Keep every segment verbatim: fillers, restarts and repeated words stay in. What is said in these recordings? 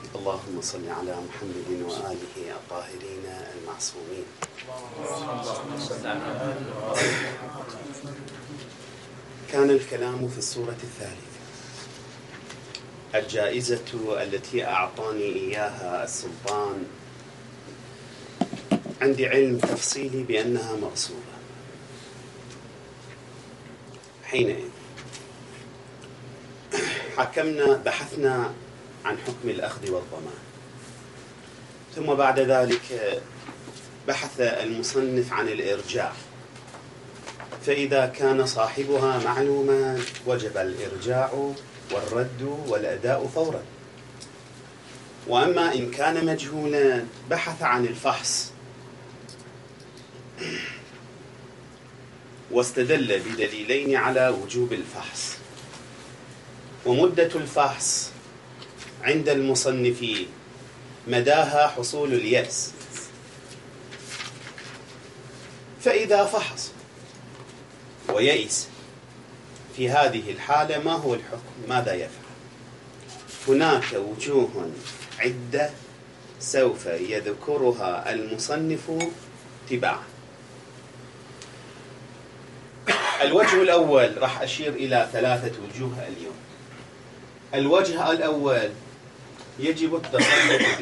اللهم صل على محمد وآله الطاهرين المعصومين. كان الكلام في السورة الثالثة. الجائزة التي أعطاني إياها السلطان عندي علم تفصيلي بأنها مغصوبة. حينئذ حكمنا بحثنا عن حكم الأخذ والضمان، ثم بعد ذلك بحث المصنف عن الإرجاع، فإذا كان صاحبها معلوما وجب الإرجاع والرد والأداء فورا، وأما إن كان مجهولا بحث عن الفحص واستدل بدليلين على وجوب الفحص. ومدة الفحص عند المصنفين مداها حصول اليأس، فإذا فحص ويئس في هذه الحالة ما هو الحكم؟ ماذا يفعل؟ هناك وجوه عدة سوف يذكرها المصنف تباعا. الوجه الأول راح أشير إلى ثلاثة وجوه اليوم. الوجه الأول يجب التصرف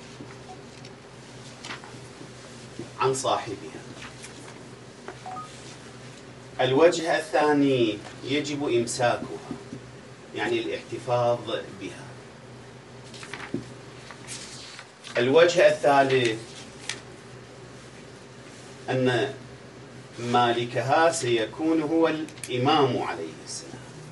عن صاحبها. الوجه الثاني يجب إمساكها، يعني الاحتفاظ بها. الوجه الثالث أن مالكها سيكون هو الإمام عليه السلام،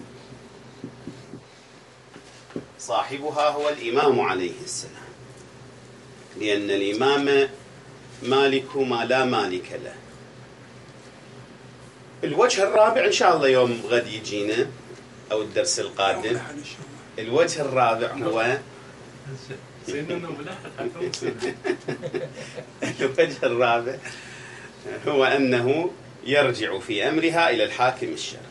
صاحبها هو الإمام عليه السلام، لأن الإمام مالك ما لا مالك له. الوجه الرابع إن شاء الله يوم غد يجينا أو الدرس القادم. الوجه الرابع هو الوجه الرابع هو أنه يرجع في أمرها إلى الحاكم الشرعي.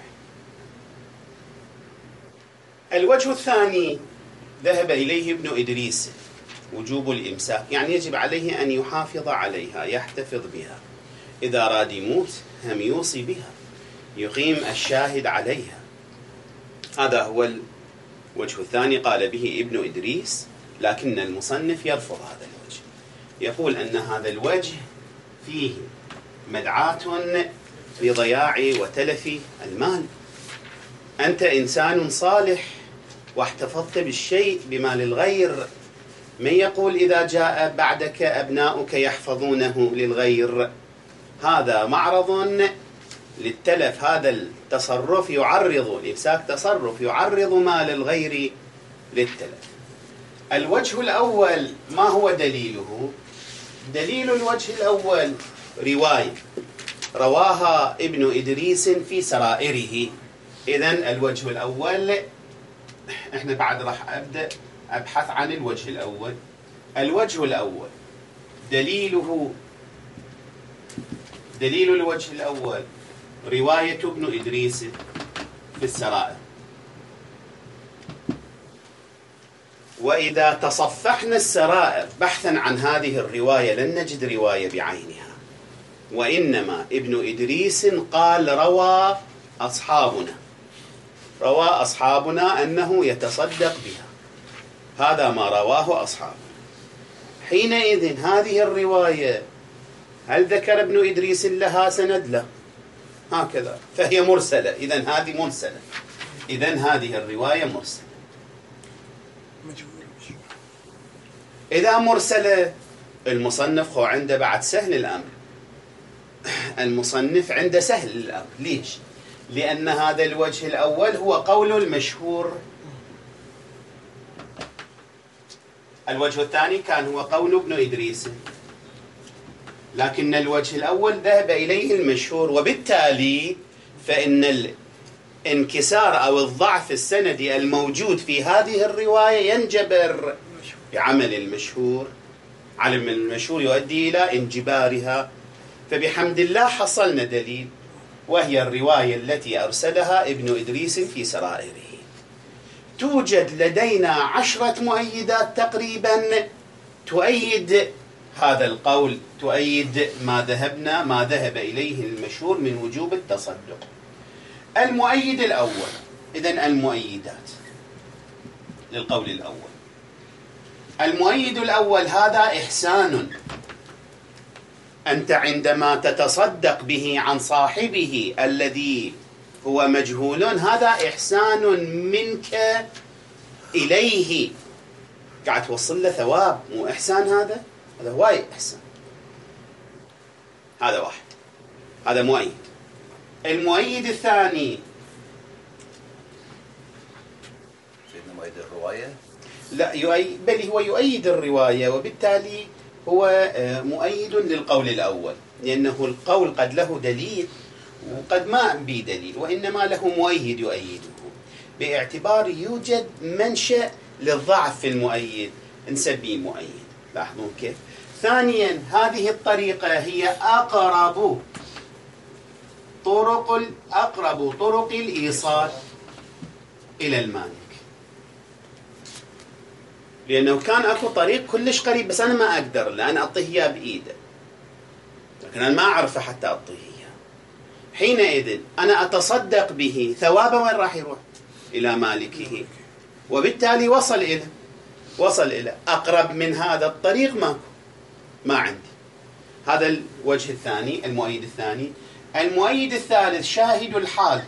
الوجه الثاني ذهب إليه ابن إدريس، وجوب الإمساك، يعني يجب عليه أن يحافظ عليها، يحتفظ بها، إذا أراد يموت هم يوصي بها، يقيم الشاهد عليها. هذا هو الوجه الثاني قال به ابن إدريس، لكن المصنف يرفض هذا الوجه، يقول أن هذا الوجه فيه مدعاة لضياع وتلف المال. أنت إنسان صالح واحتفظت بالشيء بمال الغير، من يقول إذا جاء بعدك أبناؤك يحفظونه للغير؟ هذا معرض للتلف، هذا التصرف يعرض، الإمساك تصرف يعرض مال الغير للتلف. الوجه الأول ما هو دليله؟ دليل الوجه الأول رواية رواها ابن إدريس في سرائره. إذن الوجه الأول، إحنا بعد راح أبدأ أبحث عن الوجه الأول. الوجه الأول دليله دليل الوجه الأول رواية ابن إدريس في السرائر. وإذا تصفحنا السرائر بحثا عن هذه الرواية لن نجد رواية بعينها، وإنما ابن إدريس قال روى أصحابنا روى أصحابنا أنه يتصدق بها، هذا ما رواه أصحابنا. حينئذ هذه الرواية هل ذكر ابن إدريس لها سند؟ لا، هكذا، فهي مرسلة. إذن هذه مرسلة، إذن هذه الرواية مرسلة. إذا مرسلة المصنف هو عنده بعد سهل الأمر، المصنف عنده سهل الأمر. ليش؟ لأن هذا الوجه الأول هو قول المشهور، الوجه الثاني كان هو قول ابن إدريس، لكن الوجه الأول ذهب إليه المشهور، وبالتالي فإن الانكسار أو الضعف السندي الموجود في هذه الرواية ينجبر بعمل المشهور. علم المشهور يؤدي إلى انجبارها. فبحمد الله حصلنا دليل، وهي الرواية التي أرسلها ابن إدريس في سرائره. توجد لدينا عشرة مؤيدات تقريبا تؤيد هذا القول، تؤيد ما ذهبنا ما ذهب إليه المشهور من وجوب التصدق. المؤيد الأول، إذن المؤيدات للقول الأول. المؤيد الأول هذا إحسان، أنت عندما تتصدق به عن صاحبه الذي هو مجهول، هذا إحسان منك إليه، قاعد توصل له ثواب، مو إحسان هذا؟ هذا وايد إحسان. هذا واحد، هذا مؤيد. المؤيد الثاني سيدنا مؤيد الرواية؟ لا يؤيد، بل هو يؤيد الرواية، وبالتالي هو مؤيد للقول الأول، لأنه القول قد له دليل وقد ما به دليل، وإنما له مؤيد يؤيده، باعتبار يوجد منشأ للضعف في المؤيد نسميه مؤيد. لاحظون كيف؟ ثانيا، هذه الطريقة هي أقرب طرق أقرب طرق الإيصال إلى المالك، لأنه كان أكو طريق كلش قريب بس أنا ما أقدر لأن أعطيه إياه بإيده، لكن أنا ما أعرفه حتى أعطيه إياه. حينئذ أنا أتصدق به، ثوابه وين راح يروح؟ إلى مالكه، وبالتالي وصل إلى وصل إلى أقرب من هذا الطريق ماكو، ما عندي. هذا الوجه الثاني، المؤيد الثاني. المؤيد الثالث شاهد الحال.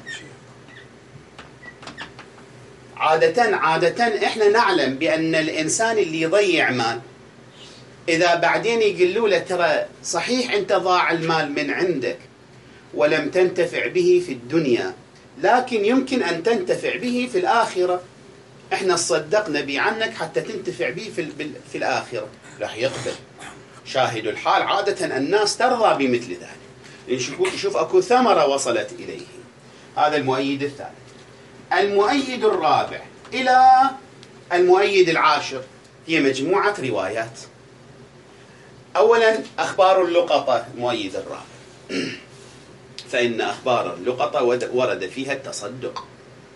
عادة عادة إحنا نعلم بأن الإنسان اللي يضيع مال، إذا بعدين يقولوا له ترى صحيح أنت ضاع المال من عندك ولم تنتفع به في الدنيا، لكن يمكن أن تنتفع به في الآخرة، إحنا صدقنا بي عنك حتى تنتفع به في, في الآخرة، راح يقبل. شاهد الحال عادة الناس ترضى بمثل ذلك، نشوف شوف أكو ثمرة وصلت إليه. هذا المؤيد الثالث. المؤيد الرابع إلى المؤيد العاشر هي مجموعة روايات. أولا أخبار اللقطة، المؤيد الرابع، فإن أخبار اللقطة ورد فيها التصدق.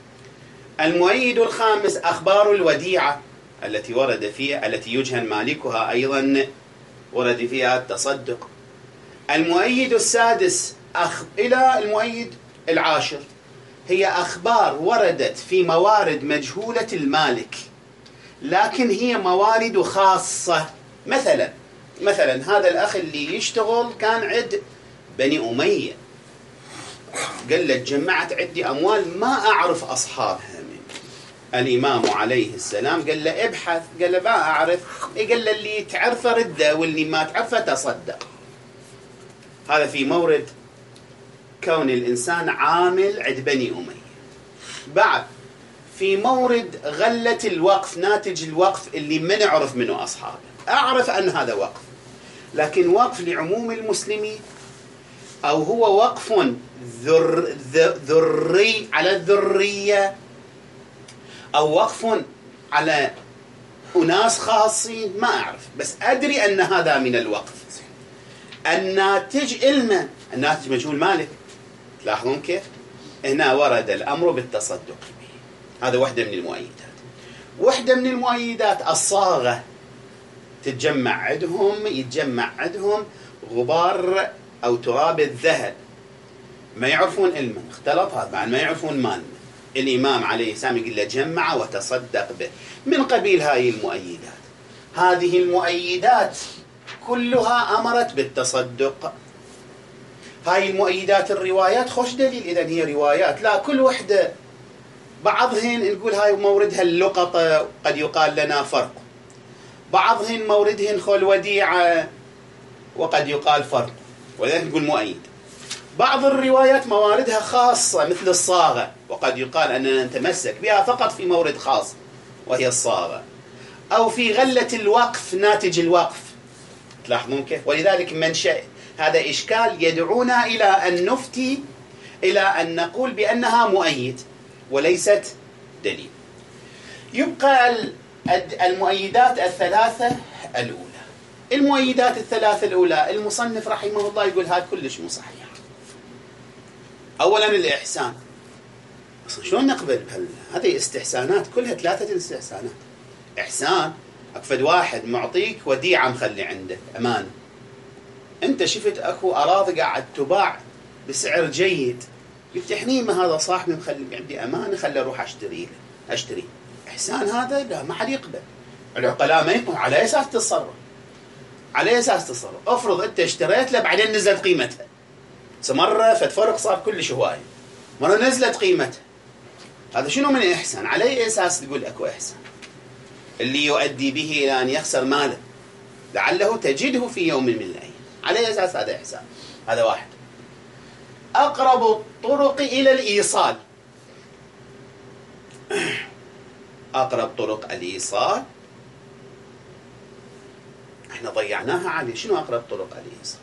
المؤيد الخامس أخبار الوديعة التي ورد فيها التي يجهل مالكها أيضا ورد فيها التصدق. المؤيد السادس أخ... إلى المؤيد العاشر هي أخبار وردت في موارد مجهولة المالك، لكن هي موارد خاصة. مثلا مثلا هذا الأخ اللي يشتغل كان عند بني أمية، قال له جمعت عندي أموال ما أعرف أصحابها من. الإمام عليه السلام قال له ابحث، قال له ما أعرف، قال له اللي تعرفه رده واللي ما تعرفه تصدق. هذا في مورد كون الإنسان عامل عند بني أمية. بعد في مورد غلة الوقف، ناتج الوقف اللي ما نعرف منه أصحابه، أعرف أن هذا وقف، لكن وقف لعموم المسلمين، أو هو وقف ذر ذري على الذرية، أو وقف على أناس خاصين، ما أعرف، بس أدري أن هذا من الوقف. الناتج إلنا الناتج مجهول مالك. تلاحظون كيف؟ هنا ورد الأمر بالتصدق به. هذا واحدة من المؤيدات. واحدة من المؤيدات الصاغة، تتجمع عندهم يتجمع عندهم غبار أو تراب الذهب، ما يعرفون علما، اختلط هذا بعد ما يعرفون مال. الإمام عليه السلام يقول له جمع وتصدق به، من قبيل هاي المؤيدات. هذه المؤيدات كلها أمرت بالتصدق. هاي المؤيدات الروايات خوش دليل، إذن هي روايات، لا كل وحدة بعضهن نقول هاي موردها اللقطة، قد يقال لنا فرق، بعضهن موردهن خل وديعة وقد يقال فرق، ولذلك نقول مؤيد. بعض الروايات مواردها خاصة مثل الصاغة، وقد يقال أننا نتمسك بها فقط في مورد خاص وهي الصاغة، أو في غلة الوقف، ناتج الوقف. تلاحظون كيف؟ ولذلك منشأ هذا إشكال يدعونا إلى أن نفتي، إلى أن نقول بأنها مؤيد وليست دليل. يبقى المؤيدات الثلاثة الأولى. المؤيدات الثلاثة الأولى المصنف رحمه الله يقول هذا كلش مو صحيح. أولا الإحسان، أصلا شلون نقبل بهال هذه استحسانات كلها ثلاثة استحسانات. إحسان أكفد واحد معطيك وديعة مخلي عندك أمانة، أنت شفت أكو أراضي قاعد تباع بسعر جيد، قلت حنيمة هذا صاحبي مخلي عندي أمانة خلي أروح أشتري له أشتري. إحسان هذا لا ما حد يقبل. العقلاء ما يقبل. على أساس تتصرف على أساس تصرف. أفرض أنت اشتريت له بعدين نزلت قيمتها، مرة فتفرق صار كلش هواية، مرة نزلت قيمتها، هذا شنو من إحسان؟ على أي أساس تقول أكو إحسان؟ اللي يؤدي به إلى أن يخسر ماله لعله تجده في يوم من الأيام. على أي أساس هذا إحسان؟ هذا واحد. أقرب الطرق إلى الإيصال، أقرب طرق الإيصال احنا ضيعناها عليه. شنو أقرب طرق الإيصال؟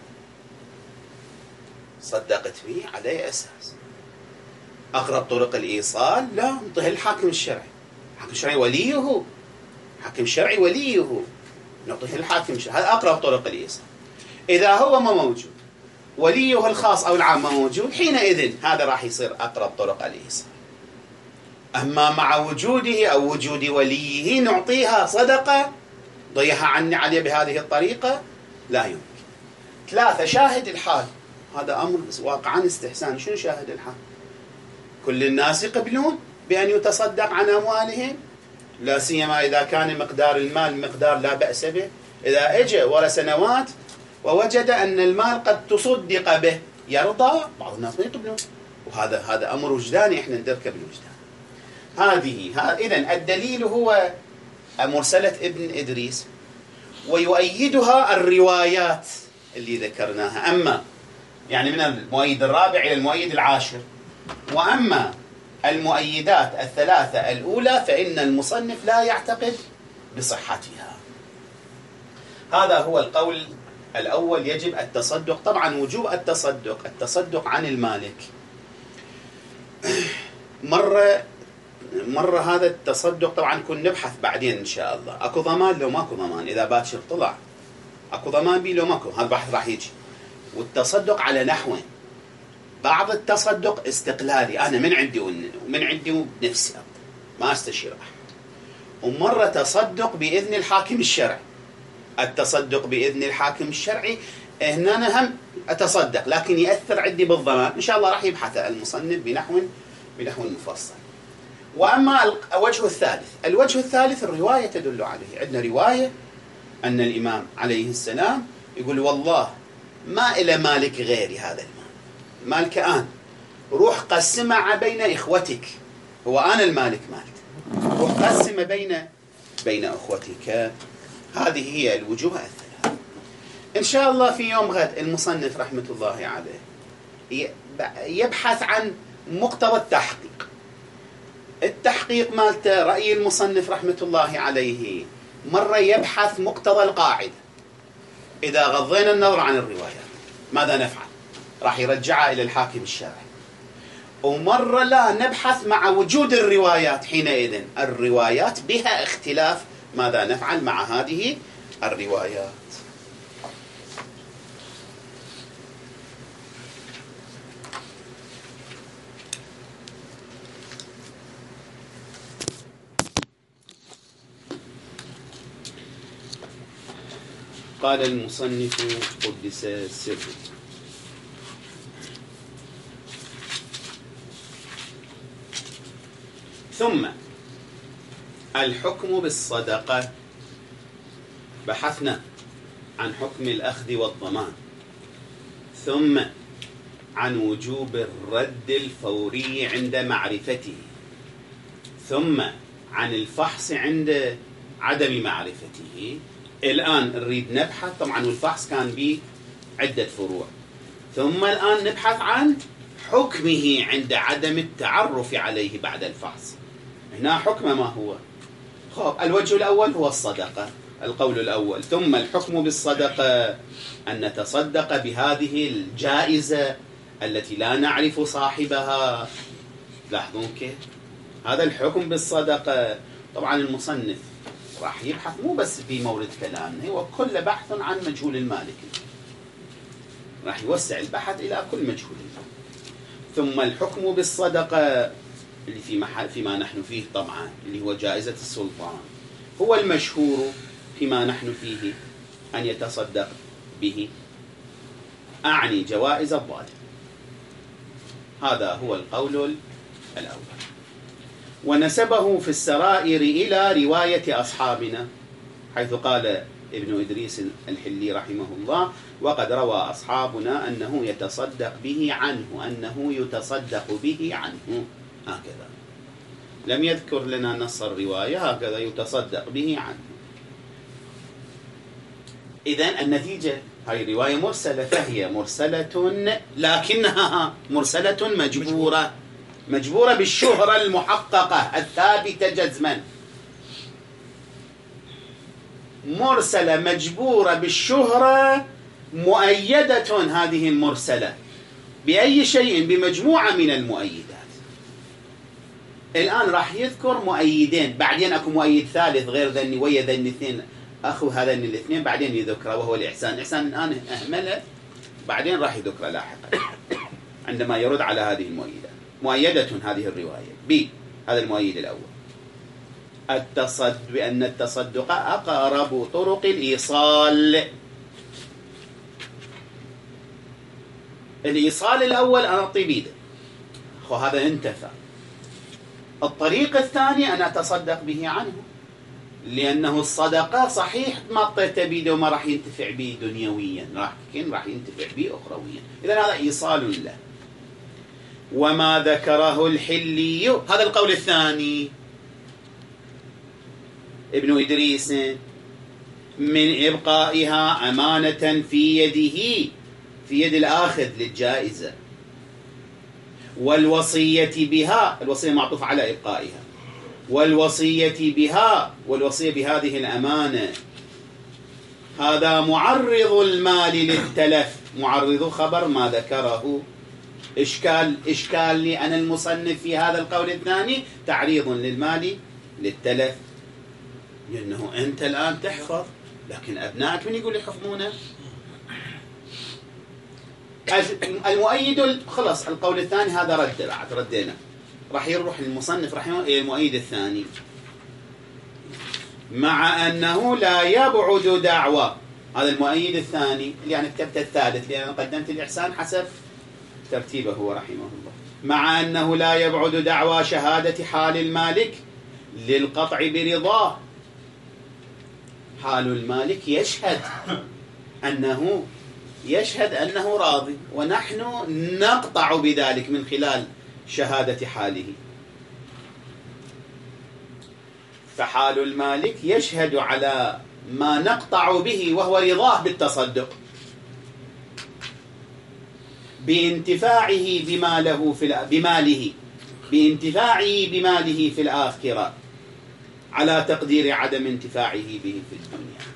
صدقت فيه على أي أساس؟ أقرب طرق الإيصال لا انطه الحاكم الشرعي. الحاكم الشرعي وليه، حاكم الشرعي وليه، نعطيه الحاكم الشرعي. هذا أقرب طرق الإيصال. إذا هو ما موجود، وليه الخاص أو العام ما موجود، حينئذ هذا راح يصير أقرب طرق الإيصال. أما مع وجوده أو وجود وليه نعطيها صدقة ضيها عني عليه بهذه الطريقة لا يمكن. ثلاثة، شاهد الحال. هذا أمر واقعا استحسان. شنو شاهد الحال؟ كل الناس يقبلون بأن يتصدق عن أموالهم، لا سيما إذا كان مقدار المال مقدار لا بأس به. إذا اجى ورا سنوات ووجد أن المال قد تصدق به يرضى، بعض الناس ما يقبلون، وهذا هذا أمر وجداني احنا ندركه بالوجدان. هذه إذن الدليل هو مرسلة ابن إدريس، ويؤيدها الروايات اللي ذكرناها. أما يعني من المؤيد الرابع إلى المؤيد العاشر. وأما المؤيدات الثلاثة الأولى فإن المصنف لا يعتقد بصحتها. هذا هو القول الأول. يجب التصدق، طبعا وجوب التصدق التصدق عن المالك. مرة مرة هذا التصدق طبعا كن نبحث بعدين إن شاء الله. أكو ضمان لو ماكو ضمان، إذا باكر طلع أكو ضمان بي لو ماكو، هذا البحث راح يجي. والتصدق على نحوين، بعض التصدق استقلالي، أنا من عندي ومن عندي بنفسي ما أستشير أحد. ومرة تصدق بإذن الحاكم الشرعي. التصدق بإذن الحاكم الشرعي هنا أنا هم أتصدق لكن يأثر عندي بالضمان. إن شاء الله راح يبحث المصنف بنحو بنحو مفصل. وأما الوجه الثالث، الوجه الثالث الرواية تدل عليه. عندنا رواية أن الإمام عليه السلام يقول والله ما إلى مالك غيري هذا المال، مالك أنا، روح قسمه بين إخوتك، هو أنا المالك مالك، روح قسمه بين بين أخوتك. هذه هي الوجوه الثلاث. إن شاء الله في يوم غد المصنف رحمة الله عليه يبحث عن مقتضى التحقيق. التحقيق مالته رأي المصنف رحمة الله عليه مرة يبحث مقتضى القاعدة. إذا غضينا النظر عن الروايات ماذا نفعل؟ راح يرجعها إلى الحاكم الشرعي. ومرة لا نبحث مع وجود الروايات، حينئذ الروايات بها اختلاف، ماذا نفعل مع هذه الروايات؟ قال المصنف قدس سره: ثم الحكم بالصدقة. بحثنا عن حكم الأخذ والضمان، ثم عن وجوب الرد الفوري عند معرفته، ثم عن الفحص عند عدم معرفته. الآن نريد نبحث، طبعا والفحص كان به عدة فروع، ثم الآن نبحث عن حكمه عند عدم التعرف عليه بعد الفحص. هنا حكم ما هو؟ خب الوجه الأول هو الصدقة، القول الأول. ثم الحكم بالصدقة أن نتصدق بهذه الجائزة التي لا نعرف صاحبها. لاحظون كيف؟ هذا الحكم بالصدقة. طبعا المصنف راح يبحث مو بس في مورد كلامنا، هو كل بحث عن مجهول المالك، راح يوسع البحث إلى كل مجهول المالك. ثم الحكم بالصدقة اللي في محل فيما نحن فيه طبعا اللي هو جائزة السلطان، هو المشهور فيما نحن فيه أن يتصدق به، أعني جوائز الظالم. هذا هو القول الأول. ونسبه في السرائر إلى رواية أصحابنا، حيث قال ابن إدريس الحلي رحمه الله: وقد روى أصحابنا أنه يتصدق به عنه، أنه يتصدق به عنه، هكذا. لم يذكر لنا نص الرواية، هكذا يتصدق به عنه. إذن النتيجة هاي رواية مرسلة، فهي مرسلة لكنها مرسلة مجبورة، مجبورة بالشهرة المحققة الثابتة جزما، مرسلة مجبورة بالشهرة مؤيدة. هذه المرسلة بأي شيء؟ بمجموعة من المؤيدات. الآن راح يذكر مؤيدين، بعدين أكو مؤيد ثالث غير ذني ويا ذني اثنين أخو هذين الاثنين، بعدين يذكره وهو الإحسان. الإحسان الآن أهمله، بعدين راح يذكره لاحقا عندما يرد على هذه المؤيدات. مؤيدة هذه الرواية ب هذا المؤيد الأول، التصد بأن التصدق أقرب طرق الإيصال. الإيصال الأول أنا أعطي بيده، خو هذا انتفى. الطريق الثاني أنا أتصدق به عنه، لأنه الصدقة صحيح ما أعطيته بيده وما راح ينتفع به دنيويا، لكن راح ينتفع به أخرويا. إذن هذا إيصال له. وما ذكره الحلي، هذا القول الثاني ابن إدريس، من إبقائها أمانة في يده، في يد الآخذ للجائزة، والوصية بها، الوصية معطوف على إبقائها، والوصية بها، والوصية بهذه الأمانة. هذا معرض المال للتلف، معرض خبر ما ذكره. إشكال إشكال لي أنا المصنف في هذا القول الثاني، تعريض للمال للتلف، لأنه أنت الآن تحفظ، لكن أبنائك من يقول يحفظونه؟ المؤيد خلص القول الثاني هذا رد، بعد ردينا، راح يروح المصنف رحمه إلى المؤيد الثاني، مع أنه لا يبعد دعوى. هذا المؤيد الثاني اللي أنا كتبت الثالث، لأن قدمت الإحسان حسب ترتيبه هو رحمه الله. مع أنه لا يبعد دعوى شهادة حال المالك للقطع برضاه. حال المالك يشهد أنه يشهد أنه راضي، ونحن نقطع بذلك من خلال شهادة حاله. فحال المالك يشهد على ما نقطع به وهو رضاه بالتصدق، بانتفاعه بماله في بماله بانتفاعه بماله في الآخرة، على تقدير عدم انتفاعه به في الدنيا.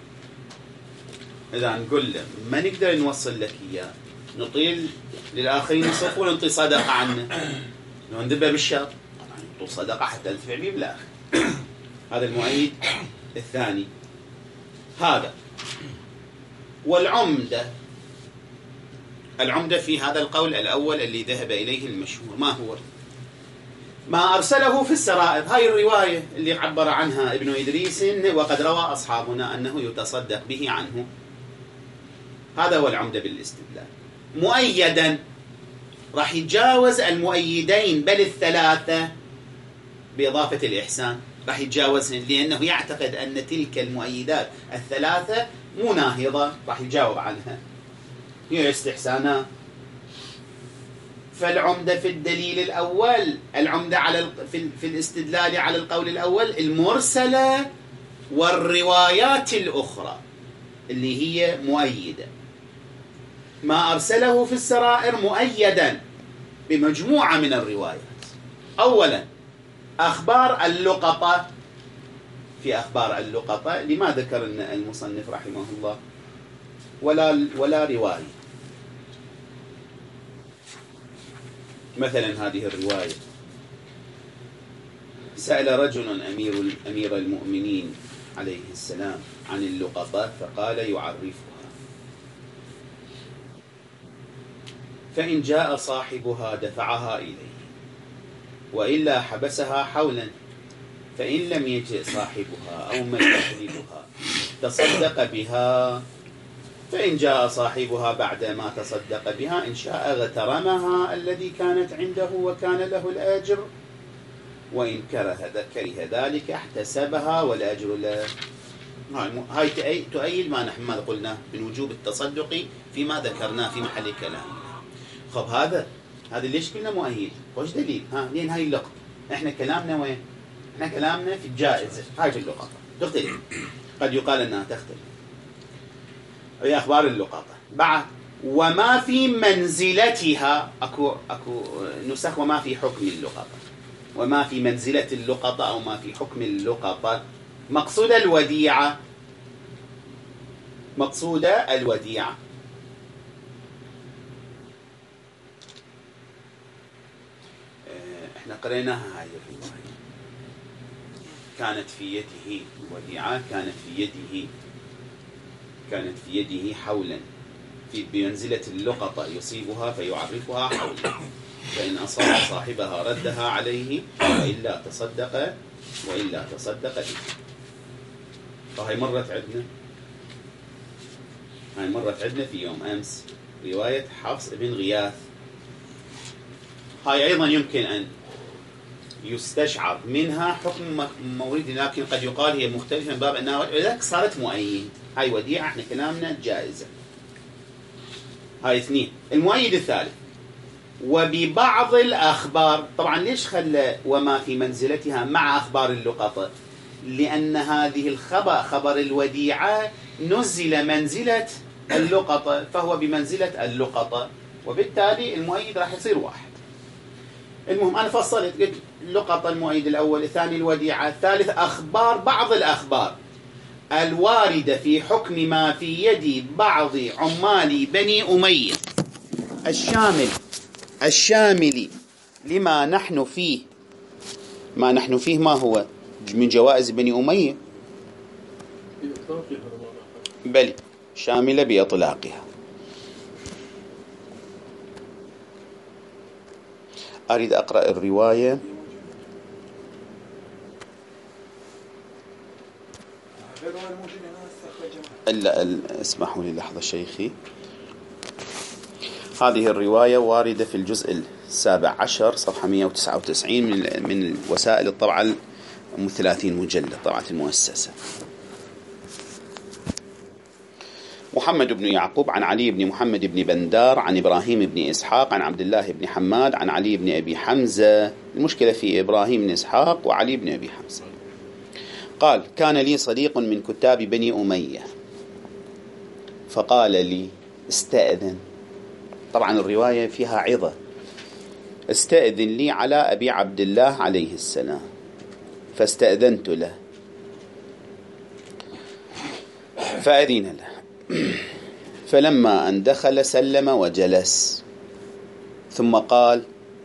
إذا نقول له ما نقدر نوصل لك إياه، نطيل للآخرين يصرفون نعطي صدقة عنه، نذبه بالشر، نعطي صدقة حتى ندفع به بالآخر. هذا المؤيد الثاني. هذا والعمدة، العمدة في هذا القول الأول اللي ذهب إليه المشهور، ما هو؟ ما أرسله في السرائر، هاي الرواية اللي عبر عنها ابن إدريس، وقد روى أصحابنا أنه يتصدق به عنه. هذا هو العمدة بالاستدلال. مؤيدا راح يتجاوز المؤيدين بل الثلاثة بإضافة الإحسان، راح يتجاوزهن، لأنه يعتقد أن تلك المؤيدات الثلاثة مناهضة، راح يجاوب عنها، هي استحسانات. فالعمدة في الدليل الأول، العمدة على في, في الاستدلال على القول الأول المرسلة والروايات الأخرى اللي هي مؤيدة. ما أرسله في السرائر مؤيدا بمجموعة من الروايات. أولا أخبار اللقطة، في أخبار اللقطة لما ذكر المصنف رحمه الله ولا ولا رواية. مثلا هذه الرواية: سأل رجل أمير أمير المؤمنين عليه السلام عن اللقطة فقال يعرفها، فإن جاء صاحبها دفعها إليه، وإلا حبسها حولا، فإن لم يجئ صاحبها أو من يحلبها تصدق بها، فإن جاء صاحبها بعدما تصدق بها إن شاء اغترمها الذي كانت عنده وكان له الأجر، وإن كره كره ذلك احتسبها والأجر له. هاي تؤيد ما نحن ماذا قلنا من وجوب التصدق فيما ذكرناه في محل كلامنا. خب هذا هذا ليش قلنا مؤيد؟ وش دليل؟ ها لين هاي اللقطة احنا كلامنا وين؟ احنا كلامنا في الجائزة، هاي في اللقطة تختلف، قد يقال انها تختلف. هي اخبار اللقطة. بعد وما في منزلتها، اكو اكو نسخ وما في حكم اللقطة، وما في منزلة اللقطة او ما في حكم اللقطة. مقصود الوديعة، مقصود الوديعة احنا قريناها هاي الرواية. كانت في يده الوديعة، كانت في يده كانت في يده حولا، في بمنزلة اللقطة يصيبها فيعرفها حولا، فإن أصاب صاحبها ردها عليه وإلا تصدق وإلا تصدق به. فهي مرت عندنا هاي مرت عندنا في يوم أمس رواية حفص بن غياث. هاي أيضا يمكن أن يستشعر منها حكم مورد، لكن قد يقال هي مختلفة من باب أنها ولذلك صارت مؤيد. هاي وديعة احنا كلامنا جائزة. هاي اثنين. المؤيد الثالث وببعض الأخبار. طبعا ليش خلى وما في منزلتها مع أخبار اللقطة؟ لأن هذه الخبر خبر الوديعة نزل منزلة اللقطة، فهو بمنزلة اللقطة، وبالتالي المؤيد راح يصير واحد. المهم أنا فصلت قلت اللقطة المؤيد الأول، الثاني الوديعة، الثالث أخبار بعض الأخبار الواردة في حكم ما في يد بعض عمال بني أمية الشامل الشامل لما نحن فيه. ما نحن فيه ما هو من جوائز بني أمية، بل شاملة بإطلاقها. أريد أقرأ الرواية. إلا اسمحوا لي لحظة شيخي. هذه الرواية واردة في الجزء السابع عشر صفحة مئة وتسعة وتسعين من من وسائل الطبعة ام ثلاثين مجلد طبعة المؤسسة. محمد بن يعقوب عن علي بن محمد بن بندار عن إبراهيم بن إسحاق عن عبد الله بن حماد عن علي بن أبي حمزة. المشكلة في إبراهيم بن إسحاق وعلي بن أبي حمزة. قال: كان لي صديق من كتاب بني أمية فقال لي استأذن. طبعا الرواية فيها عظة. استأذن لي على أبي عبد الله عليه السلام، فاستأذنت له فأذن له، فلما أن دخل سلم وجلس، ثم قال: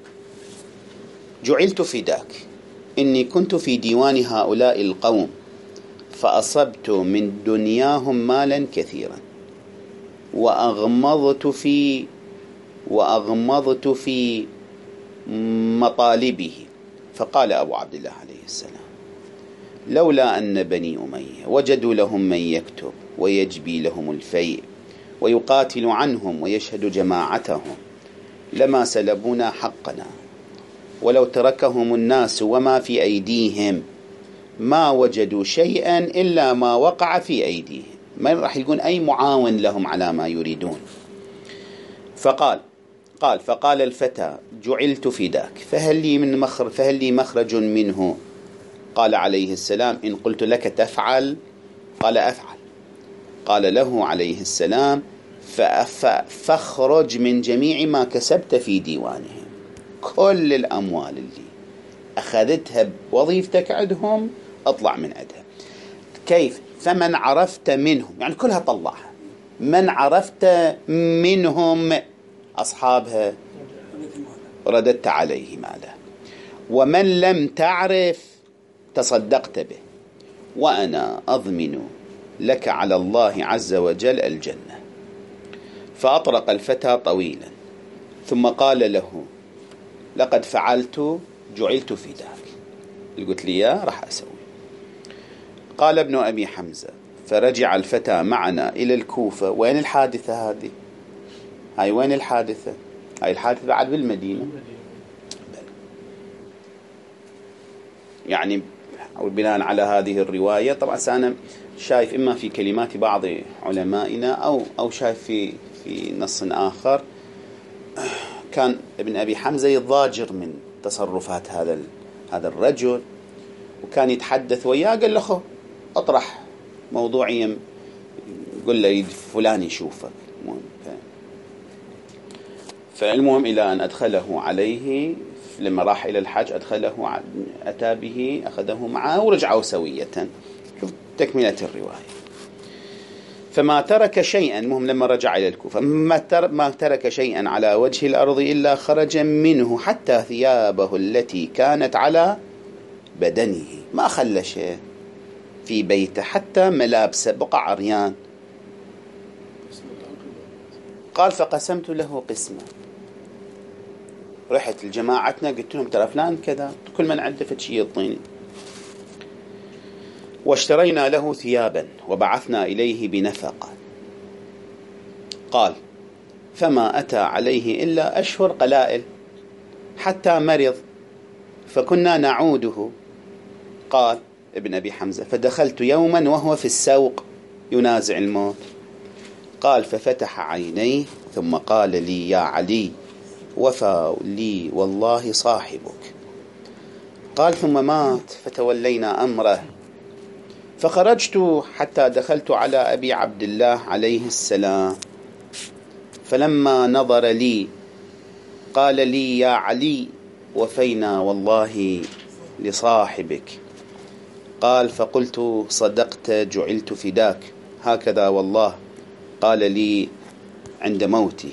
جعلت فداك، إني كنت في ديوان هؤلاء القوم فأصبت من دنياهم مالا كثيرا وأغمضت في وأغمضت في مطالبه. فقال أبو عبد الله عليه السلام: لولا أن بني أمية وجدوا لهم من يكتب ويجبي لهم الفيء ويقاتل عنهم ويشهد جماعتهم لما سلبونا حقنا، ولو تركهم الناس وما في أيديهم ما وجدوا شيئا إلا ما وقع في أيديهم، ما راح يكون أي معاون لهم على ما يريدون. فقال قال فقال الفتى: جعلت فداك، فهل لي من مخرج فهل لي مخرج منه؟ قال عليه السلام: إن قلت لك تفعل. قال: أفعل. قال له عليه السلام: فاخرج من جميع ما كسبت في ديوانهم، كل الأموال اللي أخذتها بوظيفتك عندهم أطلع من عندها. كيف؟ فمن عرفت منهم، يعني كلها طلعها، من عرفت منهم أصحابها رددت عليه ماله، ومن لم تعرف تصدقت به، وأنا أضمن لك على الله عز وجل الجنة. فأطرق الفتى طويلا ثم قال له: لقد فعلت جعلت فداك، اللي قلت لي إياه راح أسوي. قال ابن أبي حمزة: فرجع الفتى معنا إلى الكوفة. وين الحادثة هذه؟ هاي وين الحادثة؟ هاي الحادثة بعد بالمدينة. يعني بناء على هذه الرواية، طبعا أنا شايف إما في كلمات بعض علمائنا أو أو شايف في في نص آخر، كان ابن أبي حمزة يضاجر من تصرفات هذا هذا الرجل، وكان يتحدث وياه، قال له خو أطرح موضوعيا، قل له فلان يشوفك. فالمهم إلى أن أدخله عليه، لما راح إلى الحج أدخله، أتى به أخذه معه ورجعوا سوية. شوف تكملة الرواية. فما ترك شيئا، مهم لما رجع إلى الكوفة، ما ترك شيئا على وجه الأرض إلا خرج منه، حتى ثيابه التي كانت على بدنه، ما خلى شيء في بيته، حتى ملابسه بقع عريان. قال: فقسمت له قسمة. رحت لجماعتنا قلت لهم ترى فلان كذا، كل من عنده فشي يعطيني. واشترينا له ثيابا وبعثنا إليه بنفقة. قال: فما أتى عليه إلا أشهر قلائل حتى مرض، فكنا نعوده. قال ابن أبي حمزة: فدخلت يوما وهو في السوق ينازع الموت. قال: ففتح عينيه ثم قال لي: يا علي، وفى لي والله صاحبك. قال: ثم مات، فتولينا أمره، فخرجت حتى دخلت على أبي عبد الله عليه السلام، فلما نظر لي قال لي: يا علي، وفينا والله لصاحبك. قال: فقلت: صدقت، جعلت فداك، هكذا والله قال لي عند موته.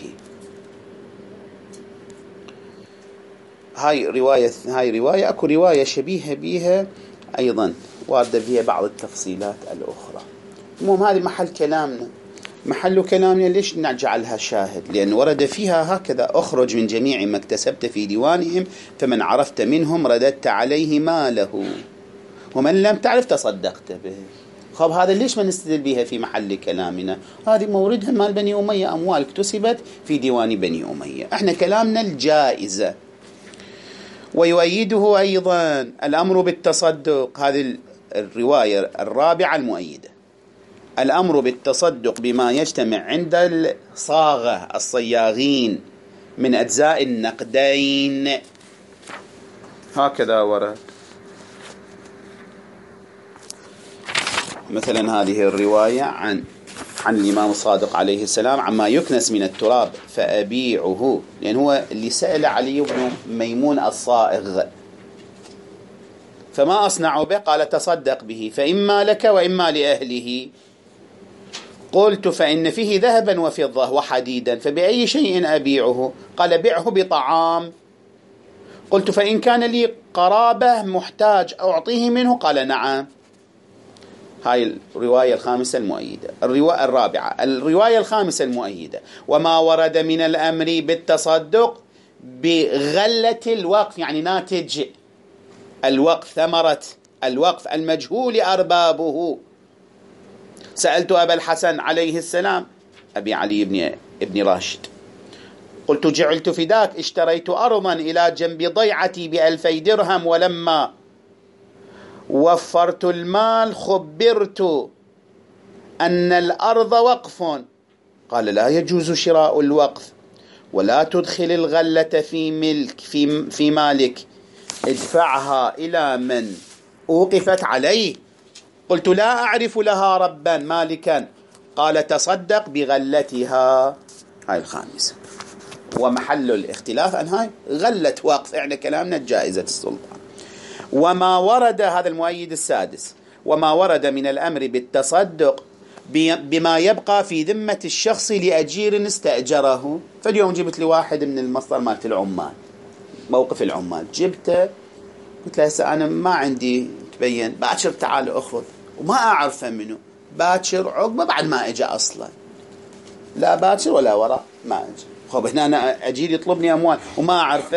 هاي رواية هاي رواية أكو رواية شبيهة بها أيضا واردة فيها بعض التفصيلات الأخرى. المهم هذه محل كلامنا، محل كلامنا ليش نجعلها شاهد؟ لأن ورد فيها هكذا: أخرج من جميع ما اكتسبت في ديوانهم، فمن عرفت منهم رددت عليه ماله، ومن لم تعرف تصدقت به. خب هذا ليش ما نستدل بها في محل كلامنا؟ هذه موردها مال بني أمية، أموال اكتسبت في ديوان بني أمية، احنا كلامنا الجائزة. ويؤيده أيضا الأمر بالتصدق، هذه الرواية الرابعة المؤيدة، الأمر بالتصدق بما يجتمع عند الصاغة الصياغين من أجزاء النقدين، هكذا ورد. مثلا هذه الرواية عن عن الإمام الصادق عليه السلام عما يكنس من التراب فأبيعه، لأن هو اللي سأل علي بن ميمون الصائغ: فما أصنع به؟ قال: تصدق به، فإما لك وإما لأهله. قلت: فإن فيه ذهبا وفضة وحديدا، فبأي شيء أبيعه؟ قال: بيعه بطعام. قلت: فإن كان لي قرابة محتاج أعطيه منه؟ قال: نعم. هاي الرواية الخامسة المؤيدة. الرواية الرابعة الرواية الخامسة المؤيدة: وما ورد من الأمر بالتصدق بغلة الوقف، يعني ناتج الوقف، ثمرة الوقف المجهول أربابه. سألت أبا الحسن عليه السلام، أبي علي بن ابن راشد، قلت: جعلت فداك، اشتريت أرضا إلى جنب ضيعتي بألفي درهم، ولما وفرت المال خبرت أن الأرض وقف. قال: لا يجوز شراء الوقف، ولا تدخل الغلة في ملك في, في مالك، ادفعها إلى من أوقفت عليه. قلت: لا أعرف لها ربا مالكا. قال: تصدق بغلتها. هاي الخامسة. ومحل الاختلاف عن هاي غلة وقف، احنا كلامنا جائزة السلطان. وما ورد، هذا المؤيد السادس، وما ورد من الأمر بالتصدق بما يبقى في ذمة الشخص لأجير استأجره. فاليوم جبت لي واحد من المصدر مالت العمال، موقف العمال، جبته قلت له: هسه أنا ما عندي تبين، باكر تعال أخذ، وما أعرفه منه، باكر عقبه بعد ما أجا أصلا، لا باكر ولا وراء ما أجا. خب هنا أنا أجير يطلبني أموال وما أعرفه،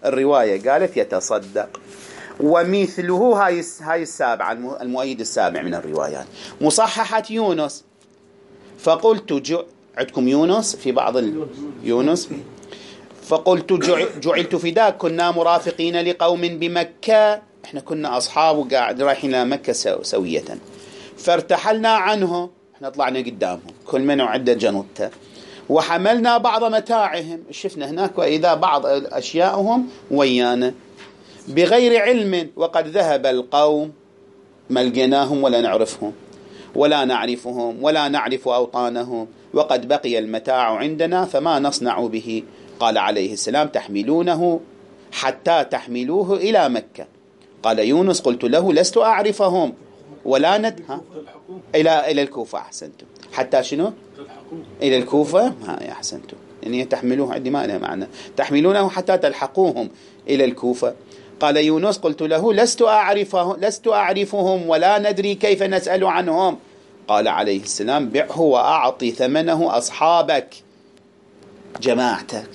الرواية قالت يتصدق. ومثله هاي هاي السابعة المؤيد السابع من الروايات مصححة يونس. فقلت جو عندكم يونس في بعض ال... يونس فقلت جعلت فداك كنا مرافقين لقوم بمكة، احنا كنا أصحاب وقاعد رايحين إلى مكة سوية، فارتحلنا عنه، احنا طلعنا قدامهم كل من وعدة جنوته، وحملنا بعض متاعهم، شفنا هناك وإذا بعض أشياءهم ويانا بغير علم، وقد ذهب القوم ما لقيناهم ولا نعرفهم ولا نعرفهم ولا نعرف أوطانهم، وقد بقي المتاع عندنا فما نصنع به. قال عليه السلام تحملونه حتى تحملوه إلى مكة. قال يونس قلت له لست أعرفهم ولا ند ها؟ إلى إلى الكوفة. أحسنتم. حتى شنو؟ إلى الكوفة. ها يا أحسنتم. يعني تحملوه عندي ما لها معنى، تحملونه حتى تلحقوهم إلى الكوفة. قال يونس قلت له لست أعرفهم لست أعرفهم ولا ندري كيف نسأل عنهم. قال عليه السلام بعه وأعطي ثمنه أصحابك جماعتك.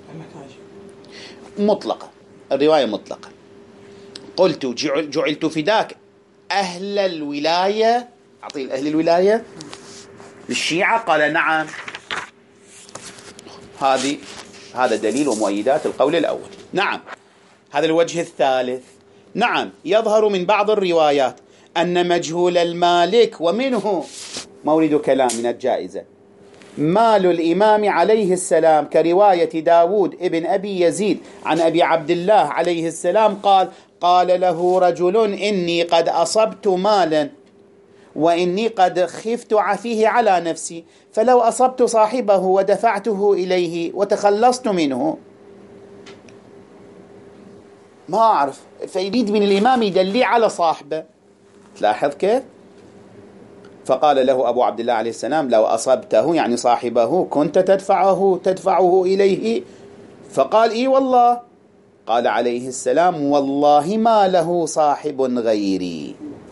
مطلقة الرواية مطلقة. قلت جعلت فداك أهل الولاية، أعطي أهل الولاية للشيعة. قال نعم. هذه هذا دليل ومؤيدات القول الأول. نعم. هذا الوجه الثالث. نعم يظهر من بعض الروايات أن مجهول المالك، ومنه مورد كلام من الجائزة مال الإمام عليه السلام، كرواية داود ابن أبي يزيد عن أبي عبد الله عليه السلام قال قال له رجل إني قد أصبت مالا وإني قد خفت فيه على نفسي، فلو أصبت صاحبه ودفعته إليه وتخلصت منه. ما أعرف، فيريد من الإمام يدلي على صاحبه. تلاحظ كيف؟ فقال له أبو عبد الله عليه السلام لو أصبته يعني صاحبه كنت تدفعه تدفعه إليه. فقال إي والله. قال عليه السلام والله ما له صاحب غيري.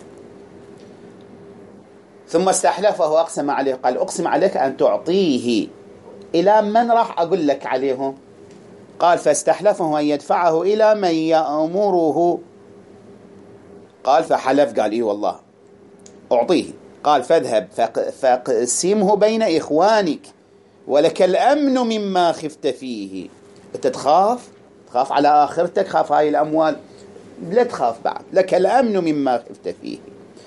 ثم استحلفه وأقسم عليه، قال أقسم عليك أن تعطيه إلى من راح أقول لك عليهم. قال فاستحلفه أن يدفعه إلى من يأمره. قال فحلف قال إي والله أعطيه. قال فاذهب فاقسمه بين إخوانك ولك الأمن مما خفت فيه. أنت تخاف تخاف على آخرتك، خاف هاي الأموال، لا تخاف بعد، لك الأمن مما خفت فيه.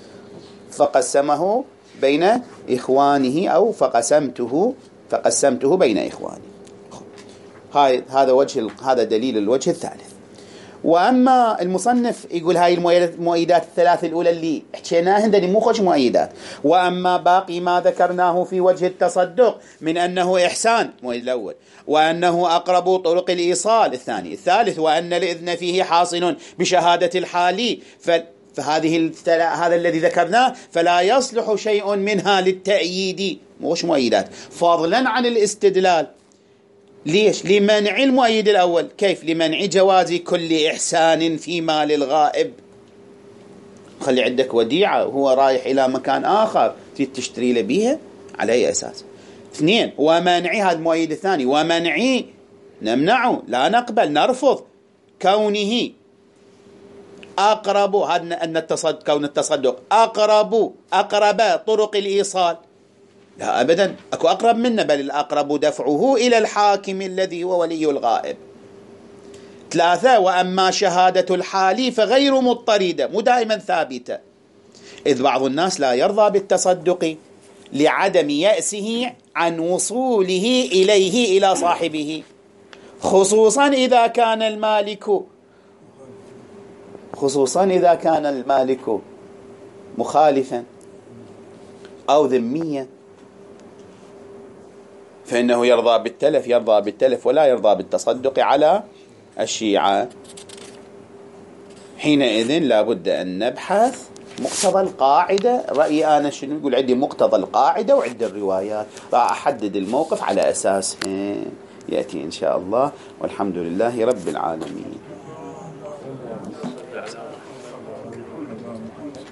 فقسمه بين إخوانه أو فقسمته فقسمته بين إخوانه. هاي هذا وجه هذا دليل الوجه الثالث. وأما المصنف يقول هاي المؤيدات الثلاث الأولى اللي حكيناها هندني مو خوش مؤيدات. وأما باقي ما ذكرناه في وجه التصدق من أنه إحسان مؤيد الأول، وأنه أقرب طرق الإيصال الثاني، الثالث وأن الإذن فيه حاصل بشهادة الحالي، فهذه هذا الذي ذكرناه فلا يصلح شيء منها للتأييد مش مؤيدات فضلا عن الاستدلال. ليش؟ لمنع المؤيد الأول. كيف؟ لمنع جواز كل إحسان في مال الغائب. خلي عندك وديعة وهو رايح إلى مكان آخر تشتري له بيها على أي أساس؟ اثنين ومنع، هذا المؤيد الثاني، ومنع نمنعه لا نقبل نرفض كونه أقرب، هذا أن التصدق كون التصدق أقرب أقرب طرق الإيصال. لا أبدا، أكو أقرب منه، بل الأقرب دفعه إلى الحاكم الذي هو ولي الغائب. ثلاثة وأما شهادة الحالي فغير مضطردة، مو دائما ثابتة، إذ بعض الناس لا يرضى بالتصدق لعدم يأسه عن وصوله إليه إلى صاحبه، خصوصا إذا كان المالك خصوصا إذا كان المالك مخالفا أو ذميا، فإنه يرضى بالتلف يرضى بالتلف ولا يرضى بالتصدق على الشيعة. حينئذ لابد أن نبحث مقتضى القاعدة. رأيي أنا شنو؟ يقول عندي مقتضى القاعدة وعندي الروايات، راح أحدد الموقف على أساس يأتي إن شاء الله، والحمد لله رب العالمين.